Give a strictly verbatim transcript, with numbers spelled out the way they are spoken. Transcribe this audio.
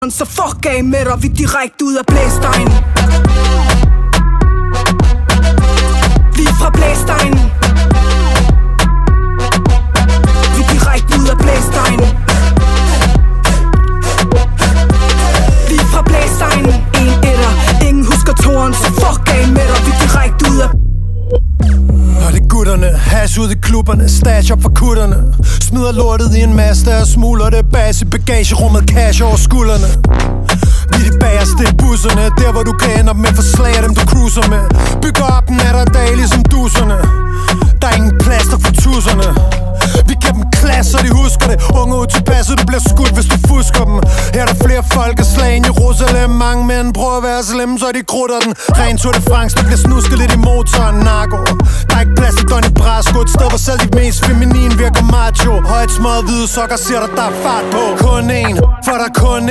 Så fuck af med dig, vi er direkte ud af blæstegnen. Vi er fra blæstegnen. Vi er direkte ud af blæstegnen. Vi er fra blæstegnen. En etter, ingen husker toren. Så fuck af med dig, vi er direkte ud af. Og det er gutterne, hash ud i klubberne, stash op for kutterne. Smider lortet i en masse og smugler det bas i bagagerummet, cash over skuldrene. Vi er de bagerste i busserne, der hvor du kan ende op med forslag af dem du cruiser med. Bygger op den er der dag ligesom duserne. Der er ingen plaster for tusserne. Vi giver dem klasse, og de husker det. Unge ud tilpasset, du bliver skudt, hvis du fusker dem. Her er der flere folkeslag end Jerusalem. Mange mænd prøver at være slemme, så de krutter den. Ren Tour de France, der bliver snusket lidt i motoren. Narko, der er ikke plads til Donny Brasco. Et sted, hvor selv de mest feminine virker macho. Højt smøget hvide sokker, siger der, der er fart på. Kun én, for der er kun én.